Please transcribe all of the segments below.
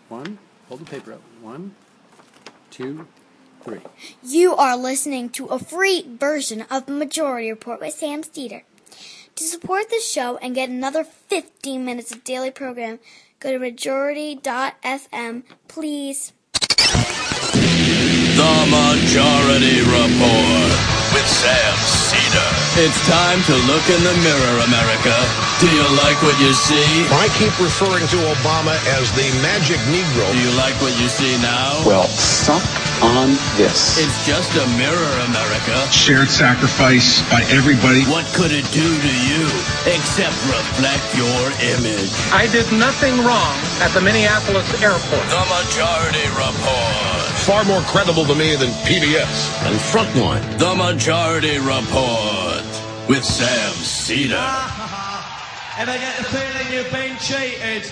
One, hold the paper up. 1, 2, 3. You are listening to a free version of the Majority Report by Sam Steeder. To support the show and get another 15 minutes of daily program, go to majority.fm, please. The Majority Report with Sam Steeder. It's time to look in the mirror, America. Do you like what you see? I keep referring to Obama as the magic Negro. Do you like what you see now? Well, suck on this. It's just a mirror, America. Shared sacrifice by everybody. What could it do to you except reflect your image? I did nothing wrong at the Minneapolis airport. The Majority Report. Far more credible to me than PBS and Frontline. The Majority Report with Sam Steeder. And I get the feeling you've been cheated.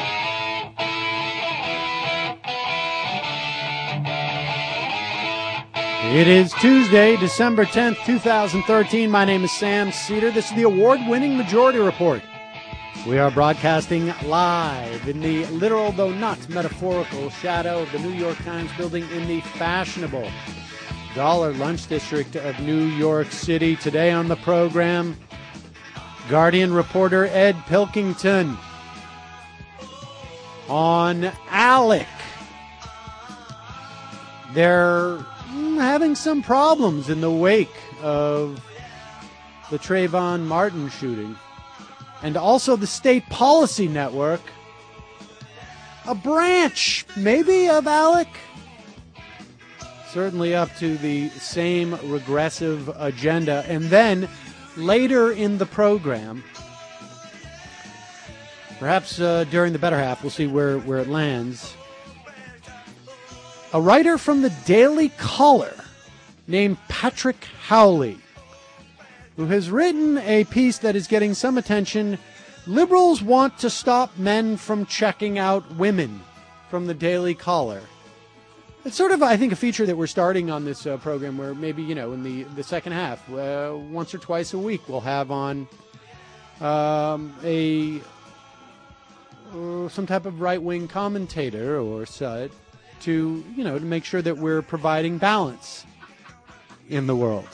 It is Tuesday, December 10th, 2013. My name is Sam Steeder. This is the award-winning Majority Report. We are broadcasting live in the literal, though not metaphorical, shadow of the New York Times building in the fashionable Dollar Lunch District of New York City. Today on the program, Guardian reporter Ed Pilkington on Alec. They're having some problems in the wake of the Trayvon Martin shooting. And also the State Policy Network, a branch, maybe, of Alec. Certainly up to the same regressive agenda. And then, later in the program, perhaps during the better half, we'll see where it lands, a writer from the Daily Caller named Patrick Howley, who has written a piece that is getting some attention. Liberals want to stop men from checking out women, from the Daily Caller. It's sort of, I think, a feature that we're starting on this program where maybe, in the second half, once or twice a week, we'll have on some type of right-wing commentator or such to make sure that we're providing balance in the world.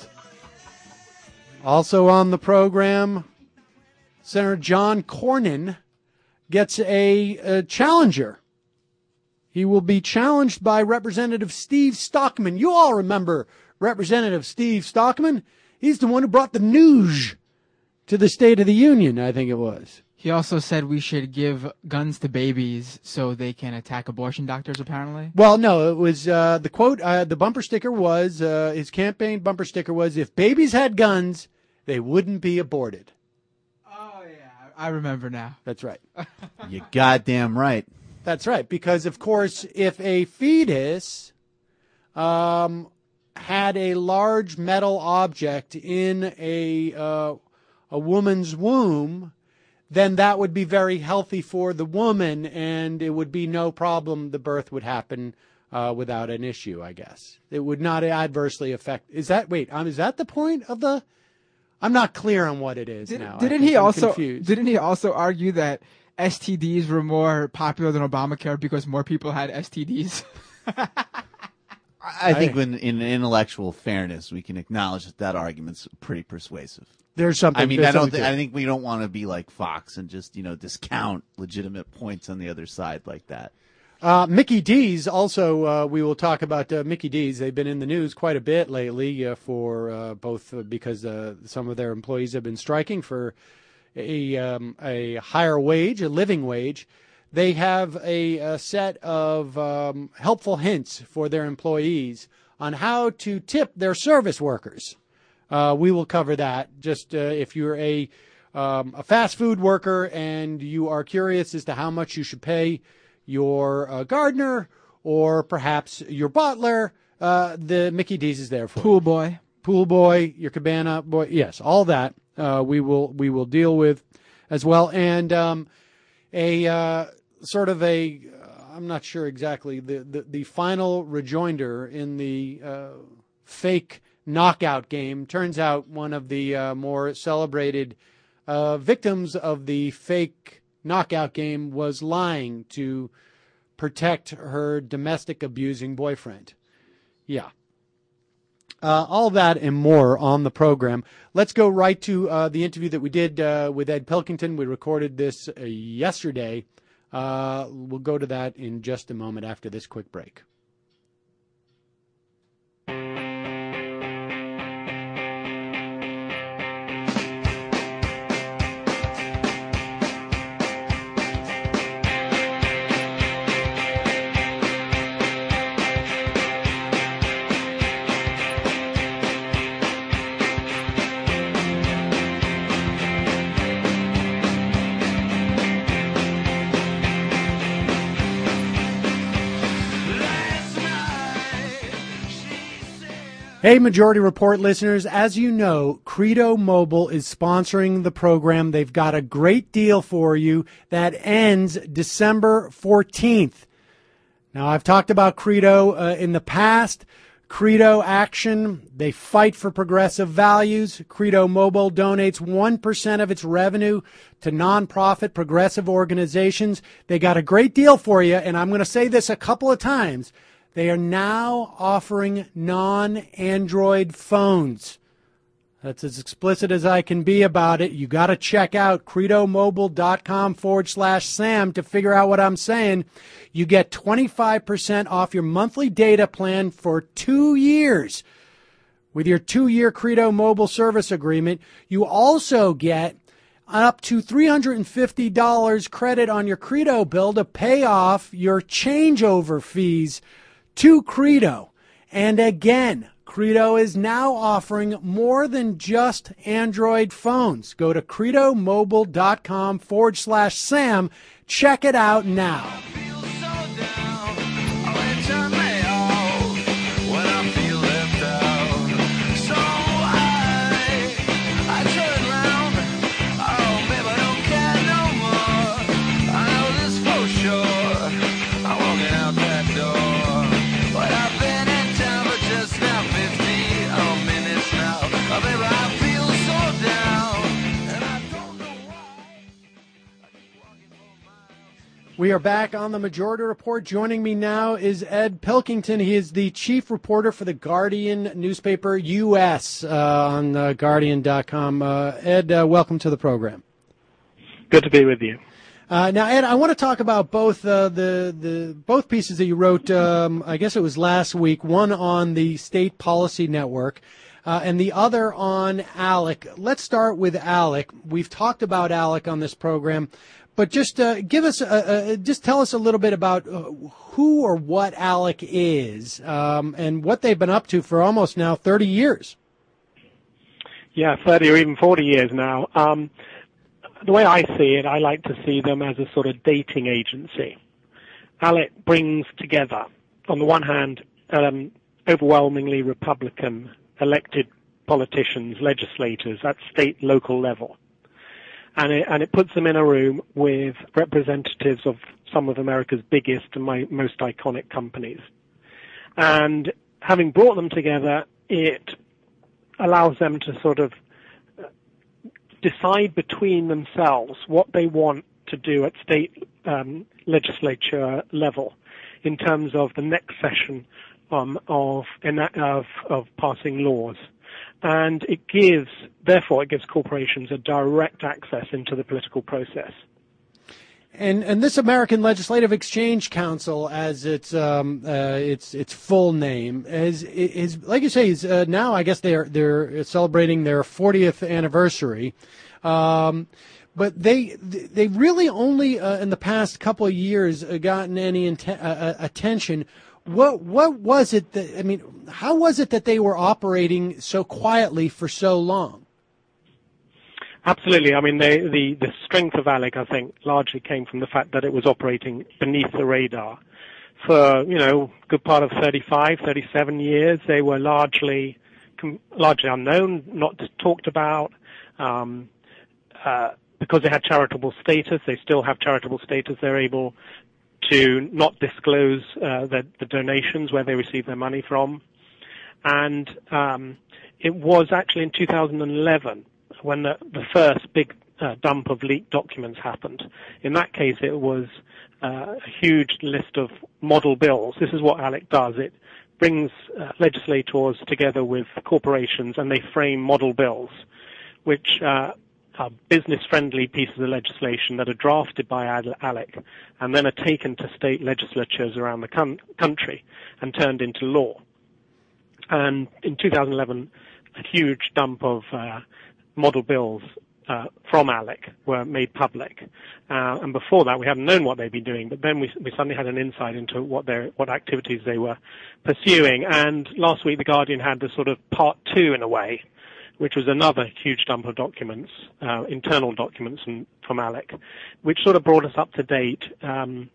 Also on the program, Senator John Cornyn gets a challenger. He will be challenged by Representative Steve Stockman. You all remember Representative Steve Stockman. He's the one who brought the news to the State of the Union, I think it was. He also said we should give guns to babies so they can attack abortion doctors, apparently. Well, no, it was the quote, the bumper sticker was, his campaign bumper sticker was, if babies had guns, they wouldn't be aborted. Oh, yeah, I remember now. That's right. You're goddamn right. That's right, because, of course, if a fetus had a large metal object in a woman's womb, then that would be very healthy for the woman, and it would be no problem. The birth would happen without an issue, I guess. It would not adversely affect. Is that the point of the? I'm not clear on what it is now. Didn't he also argue that STDs were more popular than Obamacare because more people had STDs? I think in intellectual fairness, we can acknowledge that argument's pretty persuasive. There's something. I mean, I think we don't want to be like Fox and just discount legitimate points on the other side like that. Mickey D's also. We will talk about Mickey D's. They've been in the news quite a bit lately for both because some of their employees have been striking for a higher wage, a living wage. They have a set of helpful hints for their employees on how to tip their service workers. We will cover that. Just if you're a fast food worker and you are curious as to how much you should pay your gardener or perhaps your butler, the Mickey D's is there for Pool you. Pool boy, your cabana boy. Yes, all that we will deal with as well. And I'm not sure exactly, the final rejoinder in the fake knockout game. Turns out one of the more celebrated victims of the fake knockout game was lying to protect her domestic abusing boyfriend. Yeah. All that and more on the program. Let's go right to the interview that we did with Ed Pilkington. We recorded this yesterday. We'll go to that in just a moment after this quick break. Hey, Majority Report listeners, as you know, Credo Mobile is sponsoring the program. They've got a great deal for you that ends December 14th. Now, I've talked about Credo in the past. Credo Action, they fight for progressive values. Credo Mobile donates 1% of its revenue to nonprofit progressive organizations. They got a great deal for you, and I'm going to say this a couple of times. They are now offering non-Android phones. That's as explicit as I can be about it. You got to check out credomobile.com/Sam to figure out what I'm saying. You get 25% off your monthly data plan for 2 years. With your 2-year Credo Mobile service agreement, you also get up to $350 credit on your Credo bill to pay off your changeover fees to Credo. And again, Credo is now offering more than just Android phones. Go to credomobile.com/Sam. Check it out now. We are back on the Majority Report. Joining me now is Ed Pilkington. He is the chief reporter for the Guardian newspaper U.S. On Guardian.com. Ed, welcome to the program. Good to be with you. Now, Ed, I want to talk about both both pieces that you wrote. I guess it was last week. One on the State Policy Network, and the other on ALEC. Let's start with ALEC. We've talked about ALEC on this program. But just give us, just tell us a little bit about who or what ALEC is and what they've been up to for almost now 30 years. Yeah, 30 or even 40 years now. The way I see it, I like to see them as a sort of dating agency. ALEC brings together, on the one hand, overwhelmingly Republican elected politicians, legislators at state, local level. And it puts them in a room with representatives of some of America's biggest and most iconic companies. And having brought them together, it allows them to sort of decide between themselves what they want to do at state legislature level in terms of the next session of passing laws. And it gives corporations a direct access into the political process. And this American Legislative Exchange Council, as its full name, is like you say, is now I guess they're celebrating their 40th anniversary. But they really only in the past couple of years gotten any attention. What was it that, I mean, how was it that they were operating so quietly for so long? Absolutely. I mean, the strength of ALEC, I think, largely came from the fact that it was operating beneath the radar. For, good part of 35, 37 years, they were largely unknown, not talked about, because they had charitable status. They still have charitable status. They're able to not disclose the donations, where they receive their money from. And it was actually in 2011 when the first big dump of leaked documents happened. In that case, it was a huge list of model bills. This is what ALEC does. It brings legislators together with corporations, and they frame model bills, which are business-friendly pieces of legislation that are drafted by ALEC and then are taken to state legislatures around the country and turned into law. And in 2011, a huge dump of model bills from ALEC were made public. And before that, we hadn't known what they'd been doing, but then we suddenly had an insight into what activities they were pursuing. And last week, The Guardian had the sort of part two, in a way, which was another huge dump of documents, internal documents from ALEC, which sort of brought us up to date 2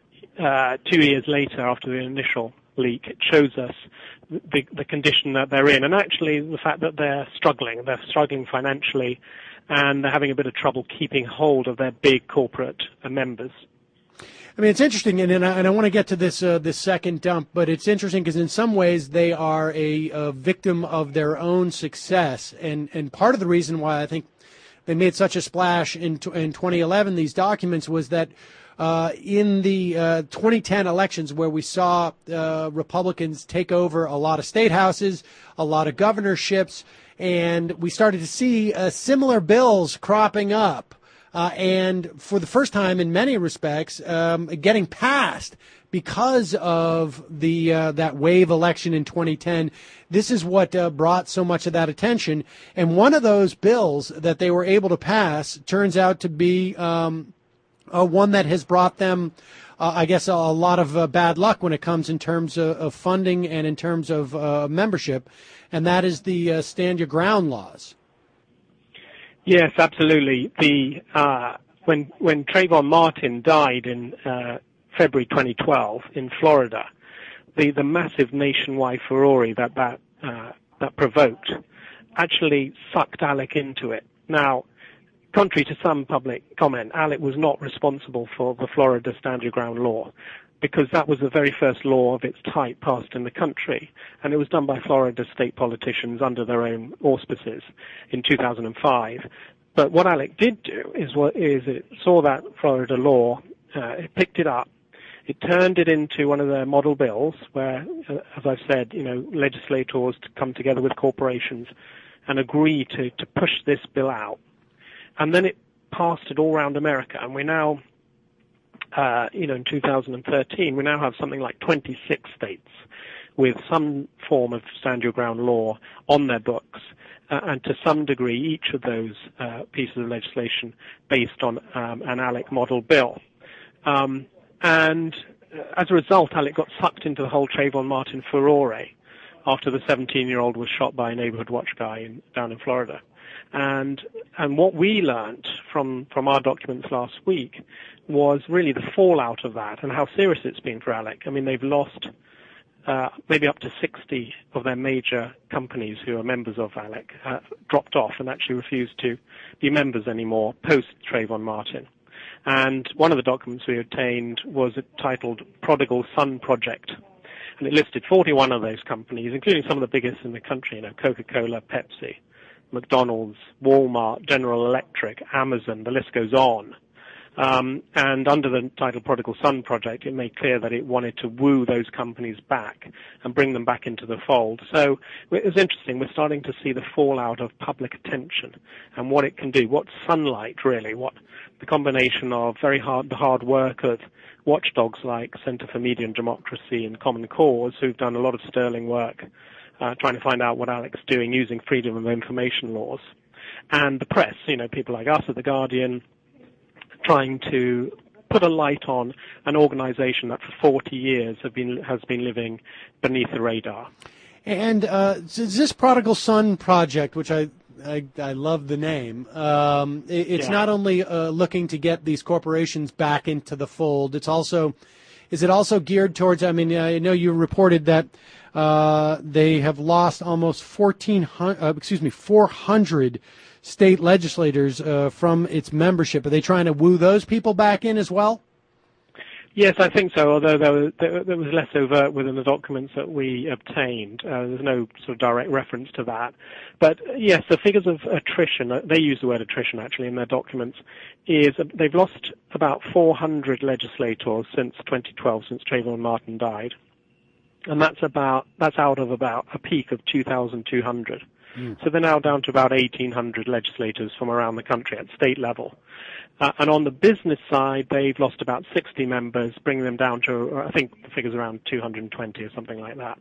years later after the initial leak. It shows us the condition that they're in, and actually the fact that they're struggling financially, and they're having a bit of trouble keeping hold of their big corporate members. I mean, it's interesting, and I want to get to this second dump, but it's interesting because in some ways they are a victim of their own success, and part of the reason why I think they made such a splash in 2011, these documents, was that in the 2010 elections, where we saw Republicans take over a lot of state houses, a lot of governorships, and we started to see similar bills cropping up. And for the first time in many respects, getting passed because of that wave election in 2010. This is what brought so much of that attention. And one of those bills that they were able to pass turns out to be one that has brought them, I guess, a lot of bad luck when it comes in terms of funding and in terms of membership, and that is the Stand Your Ground laws. Yes, absolutely. When Trayvon Martin died in February 2012 in Florida, the massive nationwide furore that provoked actually sucked ALEC into it. Now, contrary to some public comment, ALEC was not responsible for the Florida Stand Your Ground law, because that was the very first law of its type passed in the country, and it was done by Florida state politicians under their own auspices in 2005. But what ALEC did do is it saw that Florida law, it picked it up, it turned it into one of their model bills, where, as I've said, legislators to come together with corporations and agree to push this bill out. And then it passed it all around America, and we now, in 2013, we now have something like 26 states with some form of Stand Your Ground law on their books, and to some degree, each of those pieces of legislation based on an ALEC model bill. And as a result, ALEC got sucked into the whole Trayvon Martin furore after the 17-year-old was shot by a neighborhood watch guy down in Florida. And what we learned from our documents last week was really the fallout of that and how serious it's been for ALEC. I mean, they've lost maybe up to 60 of their major companies who are members of ALEC, dropped off and actually refused to be members anymore post Trayvon Martin. And one of the documents we obtained was titled Prodigal Son Project. And it listed 41 of those companies, including some of the biggest in the country, Coca-Cola, Pepsi, McDonald's, Walmart, General Electric, Amazon, the list goes on. And under the title Prodigal Son Project, it made clear that it wanted to woo those companies back and bring them back into the fold. So it was interesting. We're starting to see the fallout of public attention and what it can do, what sunlight really, what the combination of the hard work of watchdogs like Center for Media and Democracy and Common Cause, who've done a lot of sterling work trying to find out what ALEC's doing using freedom of information laws, and the press, people like us at The Guardian, trying to put a light on an organization that for 40 years has been living beneath the radar. And this Prodigal Son Project, which I love the name, it's not only looking to get these corporations back into the fold, is it also geared towards, I know you reported that they have lost almost 400 state legislators from its membership. Are they trying to woo those people back in as well? Yes, I think so, although there was less overt within the documents that we obtained. There's no sort of direct reference to that. But yes, the figures of attrition, they use the word attrition actually in their documents, is they've lost about 400 legislators since 2012, since Trayvon Martin died. And that's out of about a peak of 2,200. So they're now down to about 1,800 legislators from around the country at state level. And on the business side, they've lost about 60 members, bringing them down to, I think the figure's around 220 or something like that.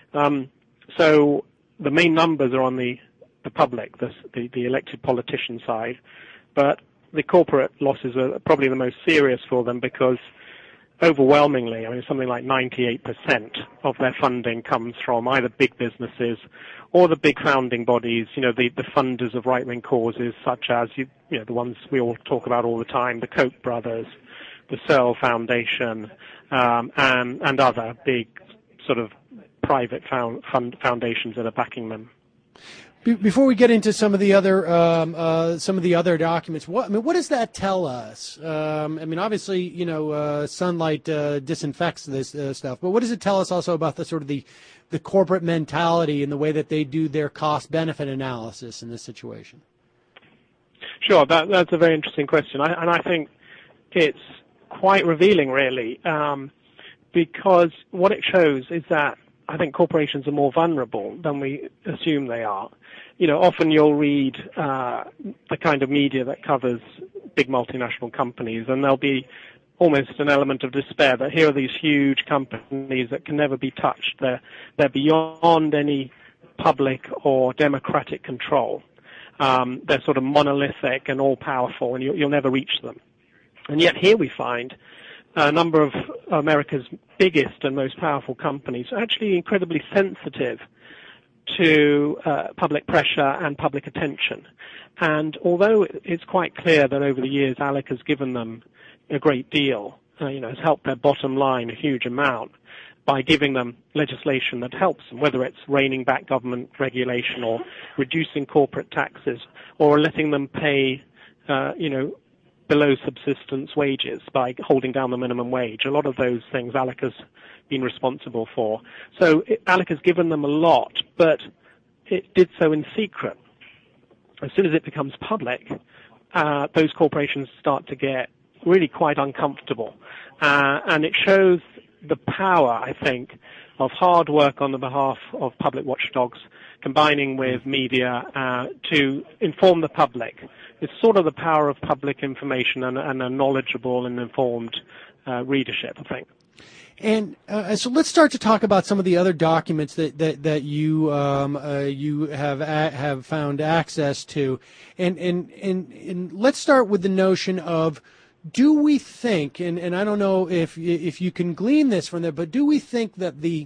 So the main numbers are on the public, the elected politician side. But the corporate losses are probably the most serious for them because overwhelmingly, I mean, something like 98% of their funding comes from either big businesses or the big founding bodies, the funders of right-wing causes, such as, the ones we all talk about all the time, the Koch brothers, the Searle Foundation, and other big sort of private foundations that are backing them. Before we get into some of the other documents, what does that tell us? Obviously, sunlight disinfects this stuff, but what does it tell us also about the sort of the corporate mentality and the way that they do their cost-benefit analysis in this situation? Sure, that's a very interesting question, and I think it's quite revealing, really, because what it shows is that I think corporations are more vulnerable than we assume they are. Often you'll read the kind of media that covers big multinational companies, and there'll be almost an element of despair that here are these huge companies that can never be touched. They're beyond any public or democratic control. They're sort of monolithic and all-powerful, and you'll never reach them. And yet here we find a number of America's biggest and most powerful companies are actually incredibly sensitive to public pressure and public attention. And although it's quite clear that over the years ALEC has given them a great deal, has helped their bottom line a huge amount by giving them legislation that helps them, whether it's reining back government regulation or reducing corporate taxes or letting them pay, below subsistence wages by holding down the minimum wage. A lot of those things ALEC has been responsible for. So ALEC has given them a lot, but it did so in secret. As soon as it becomes public, those corporations start to get really quite uncomfortable. And it shows the power, I think, of hard work on the behalf of public watchdogs, combining with media to inform the public. It's sort of the power of public information and a knowledgeable and informed readership, I think. And so let's start to talk about some of the other documents that you have found access to, and let's start with the notion of, do we think, and I don't know if you can glean this from there, but do we think that the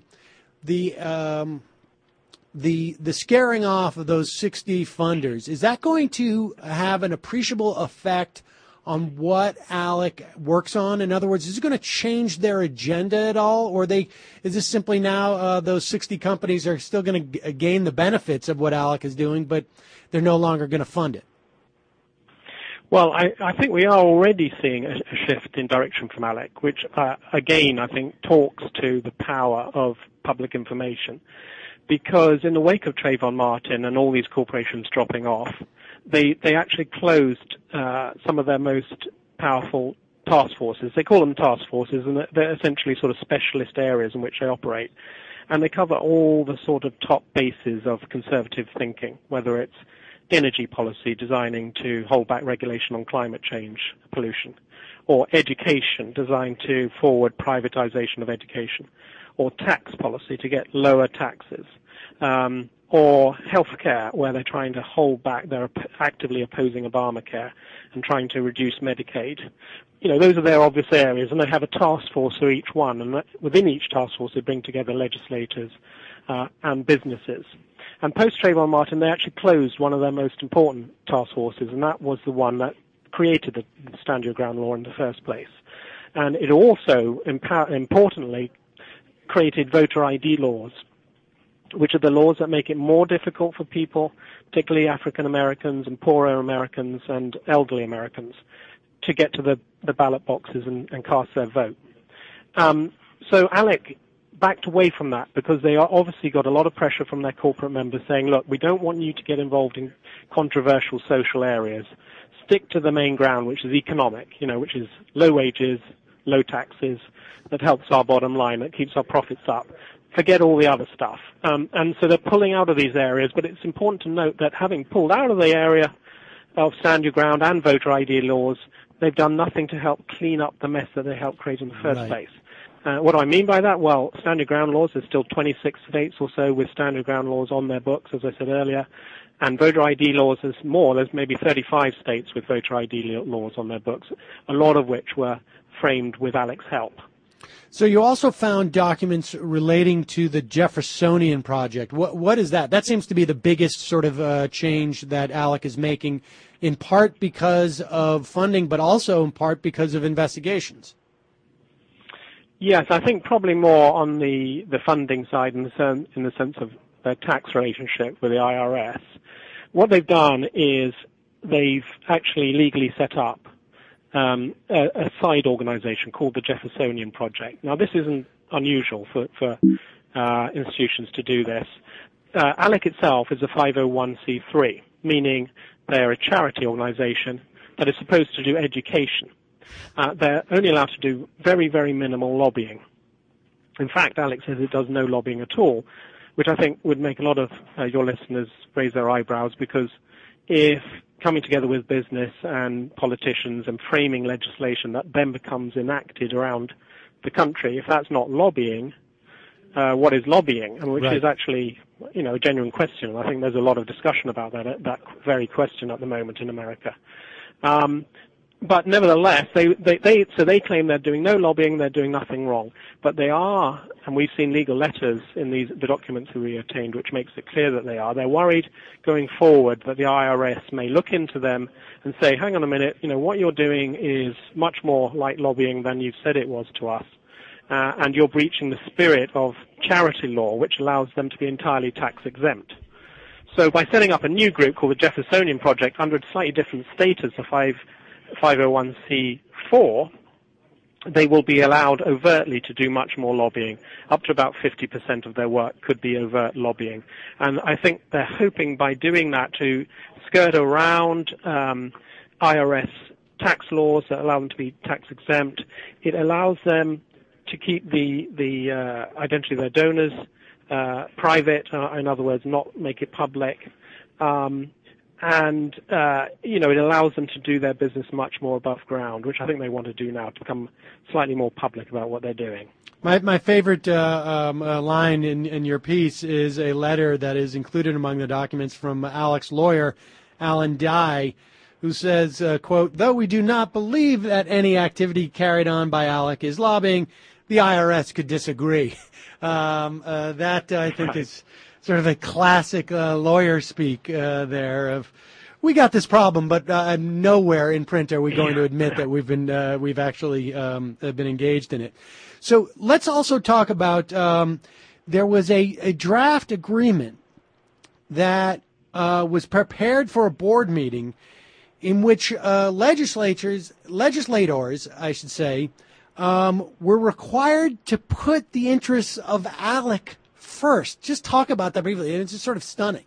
scaring off of those 60 funders, is that going to have an appreciable effect on what ALEC works on? In other words, is it going to change their agenda at all, or is this simply now those 60 companies are still going to gain the benefits of what ALEC is doing, but they're no longer going to fund it? Well, I think we are already seeing a shift in direction from ALEC, which, again, I think talks to the power of public information. Because in the wake of Trayvon Martin and all these corporations dropping off, they actually closed some of their most powerful task forces. They call them task forces, and they're essentially sort of specialist areas in which they operate. And they cover all the sort of top bases of conservative thinking, whether it's energy policy, designing to hold back regulation on climate change pollution, or education, designed to forward privatization of education, or tax policy to get lower taxes, or healthcare, where they're trying to hold back, they're actively opposing Obamacare and trying to reduce Medicaid. Those are their obvious areas, and they have a task force for each one, and within each task force they bring together legislators and businesses. And post-Trayvon Martin, they actually closed one of their most important task forces, and that was the one that created the Stand Your Ground law in the first place. And it also, importantly, created voter ID laws, which are the laws that make it more difficult for people, particularly African Americans and poorer Americans and elderly Americans, to get to the ballot boxes and cast their vote. So ALEC backed away from that because they are obviously got a lot of pressure from their corporate members saying, look, we don't want you to get involved in controversial social areas. Stick to the main ground, which is economic, which is low wages, low taxes, that helps our bottom line, that keeps our profits up. Forget all the other stuff. And so they're pulling out of these areas, but it's important to note that having pulled out of the area of Stand Your Ground and voter ID laws, they've done nothing to help clean up the mess that they helped create in the first place. What do I mean by that? Well, Stand Your Ground laws, there's still 26 states or so with Stand Your Ground laws on their books, as I said earlier. And voter ID laws, there's more. There's maybe 35 states with voter ID laws on their books, a lot of which were framed with ALEC's help. So you also found documents relating to the Jeffersonian Project. What is that? That seems to be the biggest sort of change that ALEC is making, in part because of funding, but also in part because of investigations. Yes, I think probably more on the funding side in the sense of their tax relationship with the IRS. What they've done is they've actually legally set up a side organization called the Jeffersonian Project. Now, this isn't unusual for institutions to do this. ALEC itself is a 501c3, meaning they're a charity organization that is supposed to do education. They're only allowed to do very, very minimal lobbying. In fact, ALEC says it does no lobbying at all, which I think would make a lot of your listeners raise their eyebrows, because if coming together with business and politicians and framing legislation that then becomes enacted around the country, if that's not lobbying, what is lobbying? And which is actually, a genuine question. I think there's a lot of discussion about that very question at the moment in America. But nevertheless, they claim they're doing no lobbying, they're doing nothing wrong. But they are, and we've seen legal letters in the documents that we obtained, which makes it clear that they are. They're worried going forward that the IRS may look into them and say, hang on a minute, what you're doing is much more like lobbying than you've said it was to us. And you're breaching the spirit of charity law, which allows them to be entirely tax exempt. So by setting up a new group called the Jeffersonian Project under a slightly different status of 501c4, they will be allowed overtly to do much more lobbying. Up to about 50% of their work could be overt lobbying. And I think they're hoping by doing that to skirt around IRS tax laws that allow them to be tax exempt. It allows them to keep the identity of their donors private, in other words, not make it public. And it allows them to do their business much more above ground, which I think they want to do now, to become slightly more public about what they're doing. My favorite line in your piece is a letter that is included among the documents from ALEC's lawyer, Alan Dye, who says, quote, "Though we do not believe that any activity carried on by ALEC is lobbying, the IRS could disagree." That, I think, is sort of a classic lawyer speak there of, we got this problem, but nowhere in print are we going to admit that we've actually been engaged in it. So let's also talk about there was a draft agreement that was prepared for a board meeting in which legislators, I should say, were required to put the interests of ALEC first. Just talk about that briefly. It's just sort of stunning.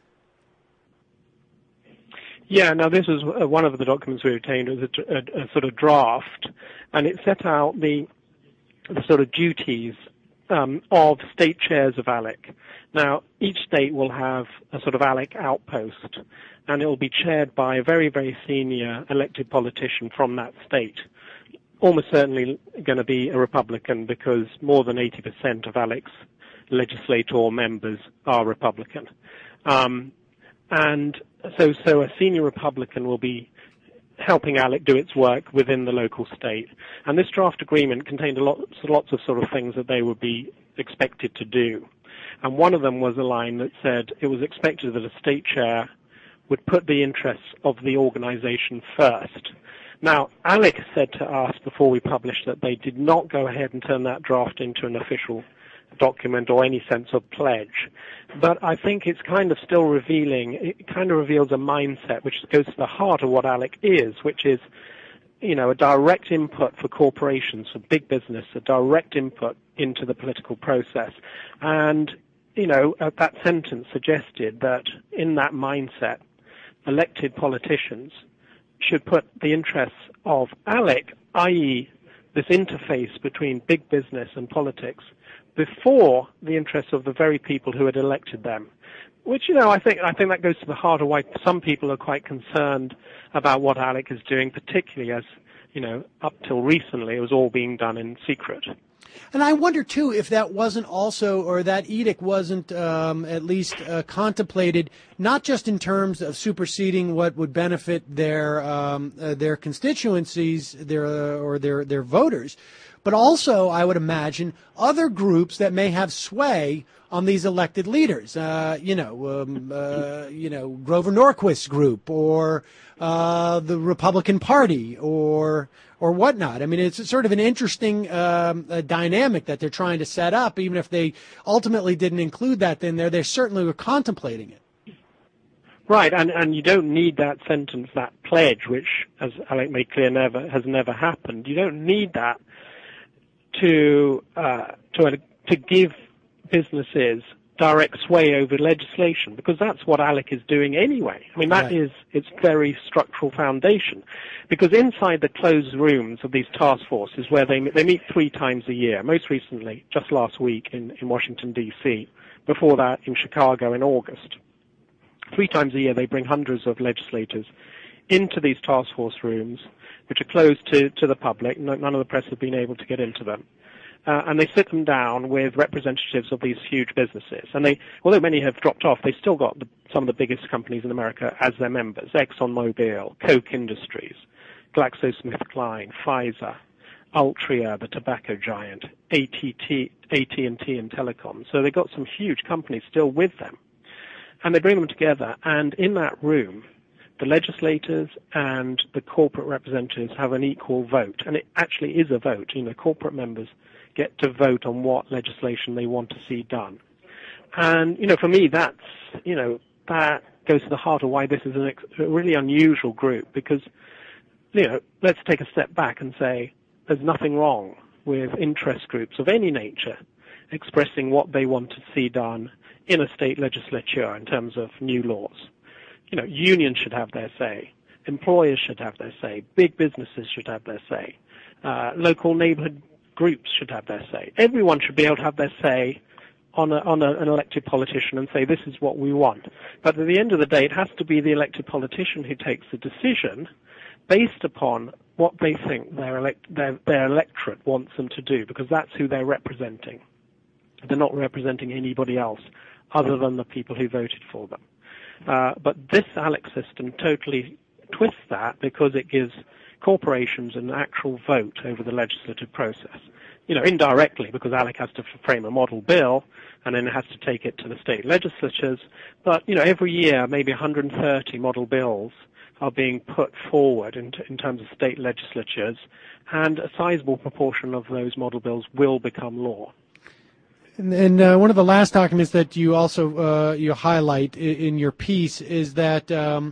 Yeah, now this was one of the documents we obtained. It was a sort of draft, and it set out the sort of duties of state chairs of ALEC. Now, each state will have a sort of ALEC outpost, and it will be chaired by a very, very senior elected politician from that state. Almost certainly going to be a Republican, because more than 80% of ALEC's legislator members are Republican. And so a senior Republican will be helping ALEC do its work within the local state. And this draft agreement contained lots of sort of things that they would be expected to do. And one of them was a line that said it was expected that a state chair would put the interests of the organization first. Now, ALEC said to us before we published that they did not go ahead and turn that draft into an official document or any sense of pledge. But I think it's kind of still reveals a mindset which goes to the heart of what ALEC is, which is a direct input for corporations, for big business, a direct input into the political process. And, that sentence suggested that in that mindset, elected politicians should put the interests of ALEC, i.e. this interface between big business and politics, before the interests of the very people who had elected them. Which, I think that goes to the heart of why some people are quite concerned about what ALEC is doing, particularly as, up till recently it was all being done in secret. And I wonder, too, if that wasn't also, or that edict wasn't at least contemplated, not just in terms of superseding what would benefit their constituencies, their voters, but also, I would imagine, other groups that may have sway on these elected leaders. Grover Norquist's group, or the Republican Party, or whatnot. I mean, it's sort of an interesting dynamic that they're trying to set up. Even if they ultimately didn't include that in there, they certainly were contemplating it. Right, and you don't need that sentence, that pledge, which, as Alec made clear, has never happened. You don't need that to give businesses direct sway over legislation, because that's what ALEC is doing anyway. I mean, that is its very structural foundation. Because inside the closed rooms of these task forces, where they meet 3 times a year, most recently, just last week in Washington, D.C., before that in Chicago in August, 3 times a year they bring hundreds of legislators into these task force rooms, which are closed to the public. None of the press have been able to get into them. And they sit them down with representatives of these huge businesses. And although many have dropped off, they still got some of the biggest companies in America as their members: ExxonMobil, Koch Industries, GlaxoSmithKline, Pfizer, Altria, the tobacco giant, AT&T and Telecom. So they've got some huge companies still with them. And they bring them together, and in that room, the legislators and the corporate representatives have an equal vote. And it actually is a vote. Corporate members get to vote on what legislation they want to see done. And, for me, that goes to the heart of why this is a really unusual group, because, let's take a step back and say there's nothing wrong with interest groups of any nature expressing what they want to see done in a state legislature in terms of new laws. Unions should have their say. Employers should have their say. Big businesses should have their say. Local neighborhood groups should have their say. Everyone should be able to have their say on an elected politician and say, this is what we want. But at the end of the day, it has to be the elected politician who takes the decision based upon what they think their electorate wants them to do, because that's who they're representing. They're not representing anybody else other than the people who voted for them. But this ALEC system totally twists that, because it gives corporations an actual vote over the legislative process. Indirectly, because ALEC has to frame a model bill, and then it has to take it to the state legislatures. But, every year, maybe 130 model bills are being put forward in terms of state legislatures, and a sizable proportion of those model bills will become law. And one of the last documents that you also you highlight in your piece is that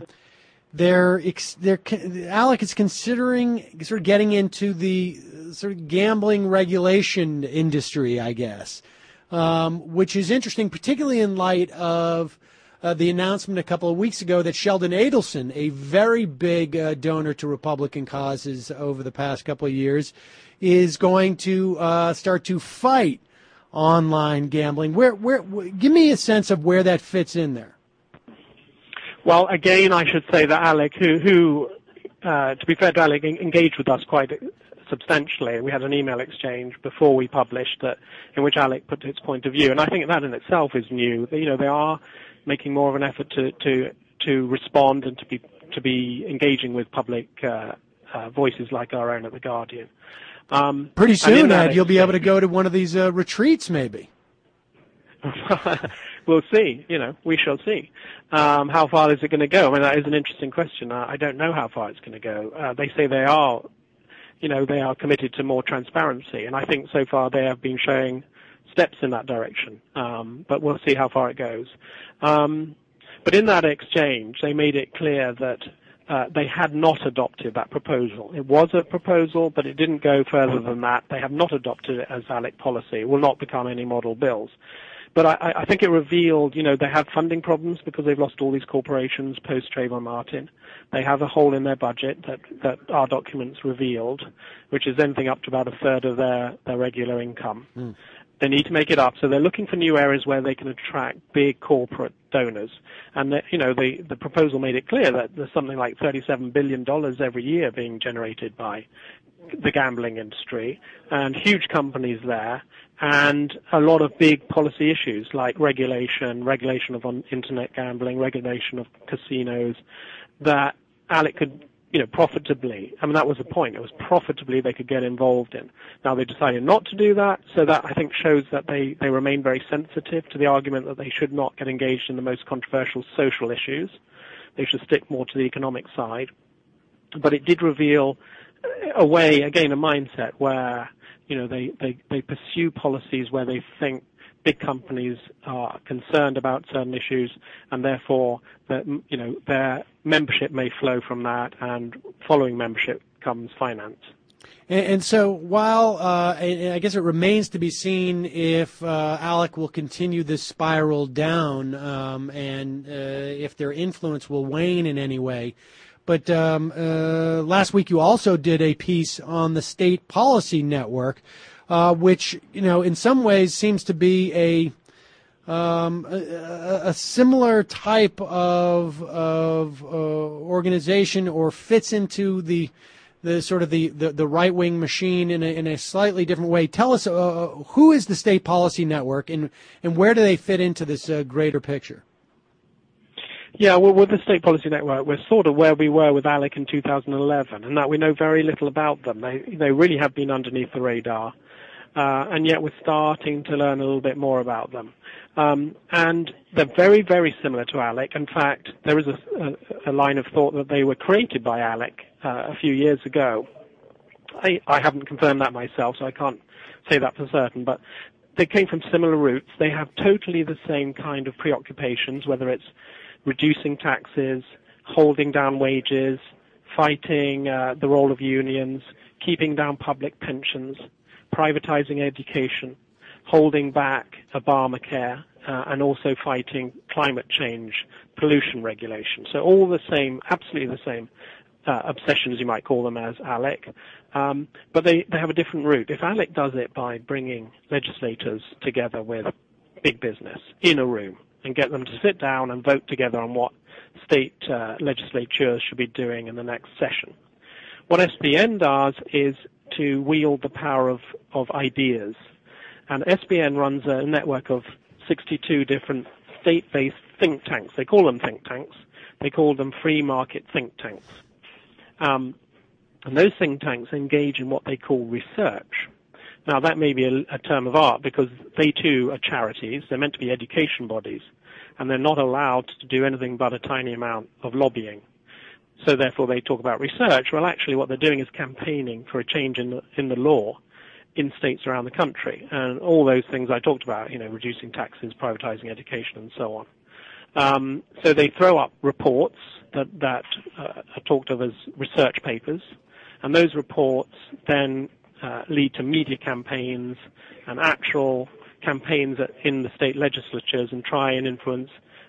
ALEC is considering sort of getting into the sort of gambling regulation industry, I guess, which is interesting, particularly in light of the announcement a couple of weeks ago that Sheldon Adelson, a very big donor to Republican causes over the past couple of years, is going to start to fight online gambling. Where give me a sense of where that fits in there. Well, again, I should say that ALEC, who to be fair to ALEC, engaged with us quite substantially. We had an email exchange before we published that, in which ALEC put its point of view, and I think that in itself is new. They are making more of an effort to respond and to be engaging with public voices like our own at The Guardian. Pretty soon, Ed, you'll be able to go to one of these retreats, maybe. We'll see. We shall see. How far is it going to go? I mean, that is an interesting question. I don't know how far it's going to go. They say they are committed to more transparency, and I think so far they have been showing steps in that direction. But we'll see how far it goes. But in that exchange, they made it clear that they had not adopted that proposal. It was a proposal, but it didn't go further than that. They have not adopted it as ALEC policy. It will not become any model bills. But I think it revealed, they have funding problems because they've lost all these corporations post Trayvon Martin. They have a hole in their budget that our documents revealed, which is anything up to about a third of their regular income. They need to make it up, so they're looking for new areas where they can attract big corporate donors. And the proposal made it clear that there's something like $37 billion every year being generated by the gambling industry, and huge companies there, and a lot of big policy issues like regulation of internet gambling, regulation of casinos, that ALEC could, profitably, that was the point, it was profitably they could get involved in. Now they decided not to do that, so that I think shows that they remain very sensitive to the argument that they should not get engaged in the most controversial social issues. They should stick more to the economic side. But it did reveal a way, again, a mindset where, they pursue policies where they think big companies are concerned about certain issues, and therefore, their membership may flow from that, and following membership comes finance. And so while I guess it remains to be seen if ALEC will continue this spiral down and if their influence will wane in any way. But last week you also did a piece on the State Policy Network, which, in some ways seems to be a similar type of organization, or fits into the sort of the right-wing machine in a slightly different way. Tell us, who is the State Policy Network, and where do they fit into this greater picture? Yeah, well, with the State Policy Network, we're sort of where we were with ALEC in 2011, and that we know very little about them. They really have been underneath the radar, and yet we're starting to learn a little bit more about them. And they're very, very similar to ALEC. In fact, there is a line of thought that they were created by ALEC a few years ago. I haven't confirmed that myself, so I can't say that for certain, but they came from similar roots. They have totally the same kind of preoccupations, whether it's reducing taxes, holding down wages, fighting the role of unions, keeping down public pensions, privatizing education, holding back Obamacare, and also fighting climate change, pollution regulation. So all the same, absolutely the same obsessions, you might call them, as ALEC. But they have a different route. If ALEC does it by bringing legislators together with big business in a room, and get them to sit down and vote together on what state legislatures should be doing in the next session. What SPN does is to wield the power of ideas. And SPN runs a network of 62 different state-based think tanks. They call them think tanks. They call them free market think tanks. And those think tanks engage in what they call research. Now, that may be a term of art because they, too, are charities. They're meant to be education bodies, and they're not allowed to do anything but a tiny amount of lobbying. So, therefore, they talk about research. Well, actually, what they're doing is campaigning for a change in the law in states around the country. And all those things I talked about, reducing taxes, privatizing education, and so on. So they throw up reports that are talked of as research papers, and those reports then lead to media campaigns and actual campaigns in the state legislatures, and try and influence,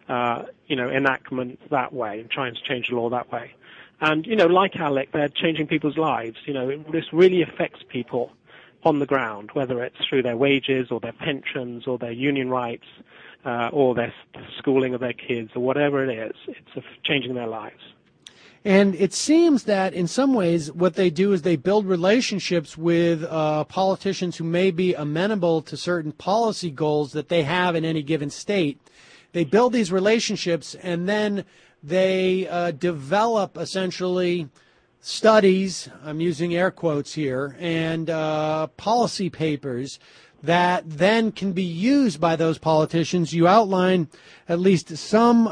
enactment that way, and trying to change the law that way. And, like ALEC, they're changing people's lives. This really affects people on the ground, whether it's through their wages or their pensions or their union rights, or their schooling of their kids, or whatever it is. It's changing their lives. And it seems that in some ways what they do is they build relationships with politicians who may be amenable to certain policy goals that they have in any given state. They build these relationships, and then they develop essentially studies, I'm using air quotes here, and policy papers that then can be used by those politicians. You outline at least some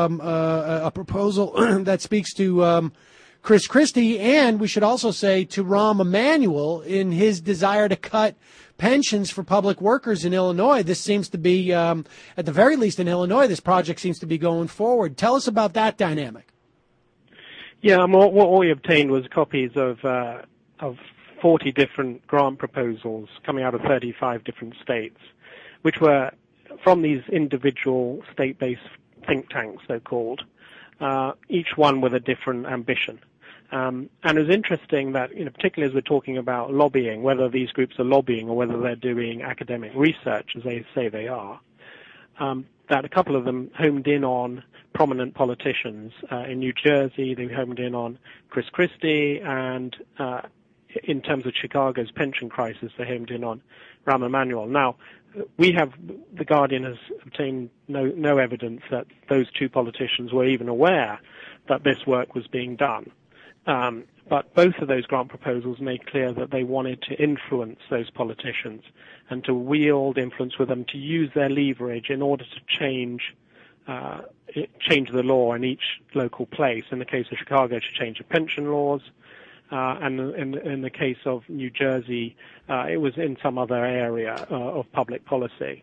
a proposal that speaks to Chris Christie, and we should also say to Rahm Emanuel in his desire to cut pensions for public workers in Illinois. This seems to be, at the very least in Illinois, this project seems to be going forward. Tell us about that dynamic. Yeah, what we obtained was copies of 40 different grant proposals coming out of 35 different states, which were from these individual state-based think tanks, so-called, each one with a different ambition. And it was interesting that, particularly as we're talking about lobbying, whether these groups are lobbying or whether they're doing academic research, as they say they are, that a couple of them homed in on prominent politicians. In New Jersey, they homed in on Chris Christie, and in terms of Chicago's pension crisis, they homed in on Rahm Emanuel. Now, The Guardian has obtained no evidence that those two politicians were even aware that this work was being done. But both of those grant proposals made clear that they wanted to influence those politicians and to wield influence with them, to use their leverage in order to change the law in each local place. In the case of Chicago, to change the pension laws, and in the case of New Jersey, it was in some other area of public policy.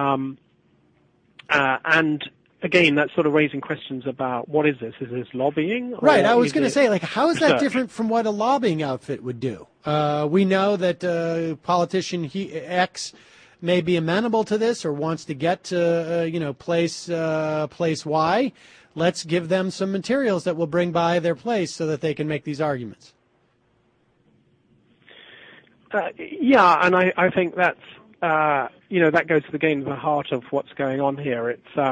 And again, that's sort of raising questions about what is this? Is this lobbying? Right. I was going to say, how is that different from what a lobbying outfit would do? We know that politician X may be amenable to this or wants to get to place Y. Let's give them some materials that will bring by their place so that they can make these arguments. Yeah, and I think that's that goes to the heart of what's going on here.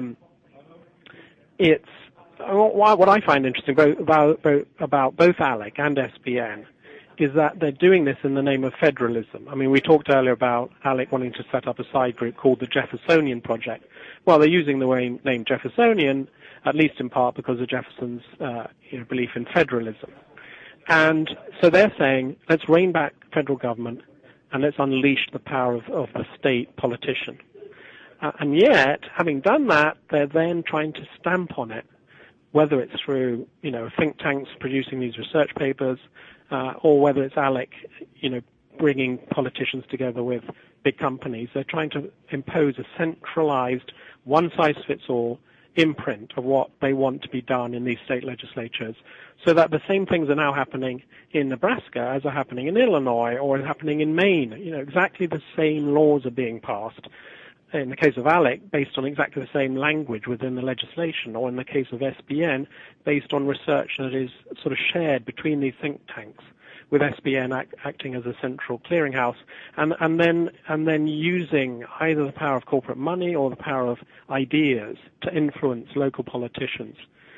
It's what I find interesting about both ALEC and SPN is that they're doing this in the name of federalism. I mean, we talked earlier about ALEC wanting to set up a side group called the Jeffersonian Project. Well, they're using the name Jeffersonian, at least in part because of Jefferson's belief in federalism. And so they're saying, let's rein back federal government and let's unleash the power of the state politician. And yet, having done that, they're then trying to stamp on it, whether it's through, think tanks producing these research papers, or whether it's ALEC, bringing politicians together with big companies. They're trying to impose a centralized, one-size-fits-all imprint of what they want to be done in these state legislatures, so that the same things are now happening in Nebraska as are happening in Illinois or are happening in Maine. Exactly the same laws are being passed. In the case of ALEC, based on exactly the same language within the legislation, or in the case of SPN, based on research that is sort of shared between these think tanks, with SPN acting as a central clearinghouse, and then using either the power of corporate money or the power of ideas to influence local politicians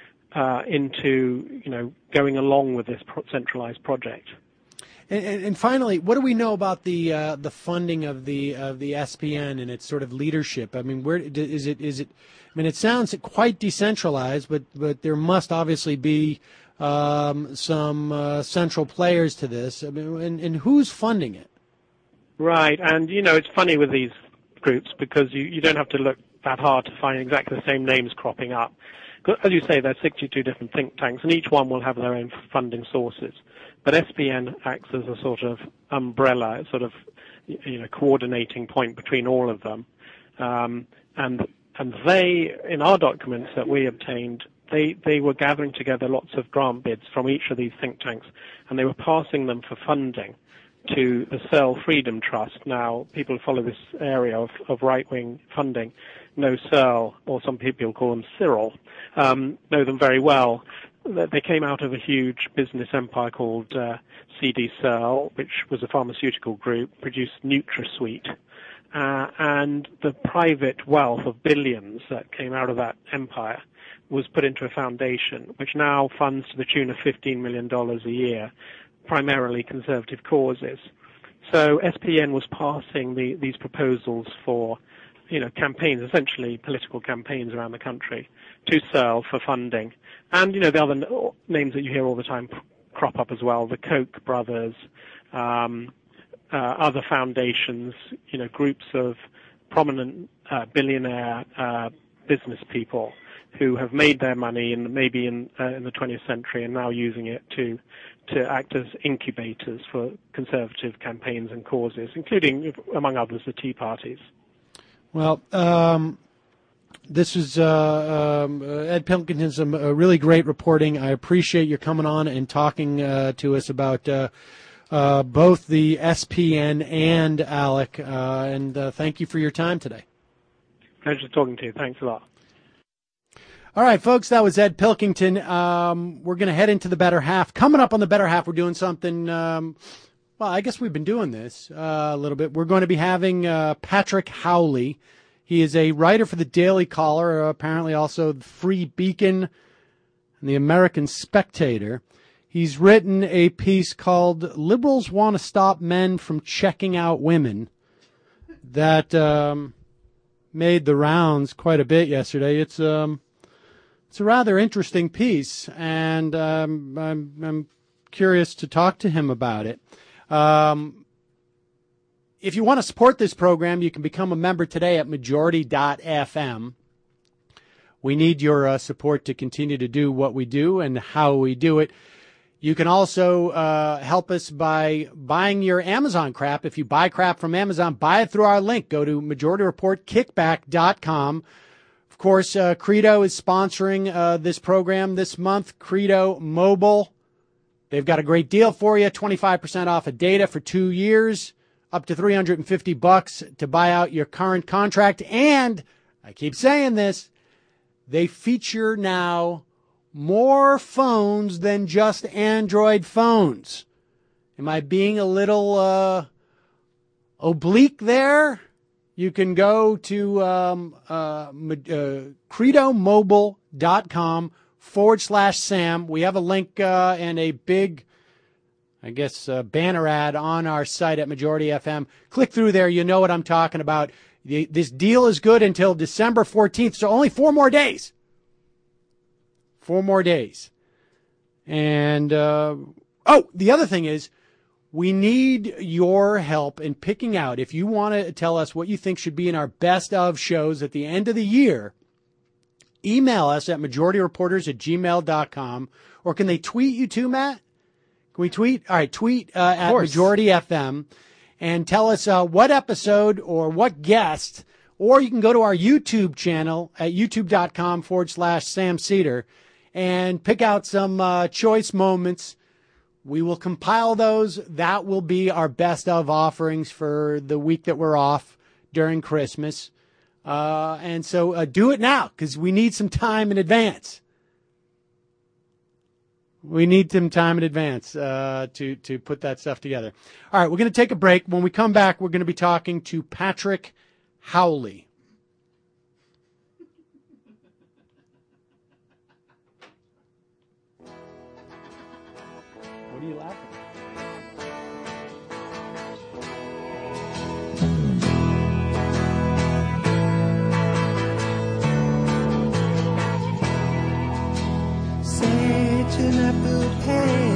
into going along with this centralized project. And finally, what do we know about the funding of the SPN and its sort of leadership? I mean, where is it? I mean, it sounds quite decentralized, but there must obviously be some central players to this. I mean, and who's funding it? Right, and it's funny with these groups because you don't have to look that hard to find exactly the same names cropping up. As you say, there are 62 different think tanks, and each one will have their own funding sources. But SPN acts as a sort of umbrella, sort of coordinating point between all of them. And they, in our documents that we obtained, they were gathering together lots of grant bids from each of these think tanks, and they were passing them for funding to the Searle Freedom Trust. Now, people who follow this area of right-wing funding know Searle, or some people call them Cyril, know them very well. They came out of a huge business empire called C.D. Searle, which was a pharmaceutical group, produced NutraSweet. And the private wealth of billions that came out of that empire was put into a foundation, which now funds to the tune of $15 million a year, primarily conservative causes. So SPN was passing these proposals for, campaigns, essentially political campaigns around the country, to Searle for funding. And, the other names that you hear all the time crop up as well, the Koch brothers, other foundations, groups of prominent billionaire business people who have made their money maybe in the 20th century and now using it to act as incubators for conservative campaigns and causes, including, among others, the Tea Parties. Well, This is Ed Pilkington, some really great reporting. I appreciate you coming on and talking to us about both the SPN and ALEC, and thank you for your time today. Pleasure talking to you. Thanks a lot. All right, folks, that was Ed Pilkington. We're going to head into the better half. Coming up on the better half, we're doing something, well, I guess we've been doing this a little bit. We're going to be having Patrick Howley. He is a writer for the Daily Caller, apparently also the Free Beacon and the American Spectator. He's written a piece called Liberals Want to Stop Men from Checking Out Women that made the rounds quite a bit yesterday. It's a rather interesting piece, and I'm curious to talk to him about it. If you want to support this program, you can become a member today at majority.fm. We need your support to continue to do what we do and how we do it. You can also help us by buying your Amazon crap. If you buy crap from Amazon, buy it through our link. Go to majorityreportkickback.com. Of course, Credo is sponsoring this program this month. Credo Mobile. They've got a great deal for you, 25% off of data for 2 years. Up to $350 to buy out your current contract. And I keep saying this, they feature now more phones than just Android phones. Am I being a little oblique there? You can go to credomobile.com/Sam. We have a link and a big, I guess, banner ad on our site at Majority FM. Click through there. You know what I'm talking about. This deal is good until December 14th, so only 4 more days. 4 more days. And, the other thing is, we need your help in picking out, if you want to tell us what you think should be in our best of shows at the end of the year, email us at majorityreporters@gmail.com, or can they tweet you too, Matt? Can we tweet? All right, tweet at Majority FM and tell us what episode or what guest, or you can go to our YouTube channel at youtube.com/Sam Seder and pick out some choice moments. We will compile those. That will be our best of offerings for the week that we're off during Christmas. And so do it now, because we need some time in advance. We need some time in advance to put that stuff together. All right, we're going to take a break. When we come back, we're going to be talking to Patrick Howley. What are you laughing at? Such an apple pie.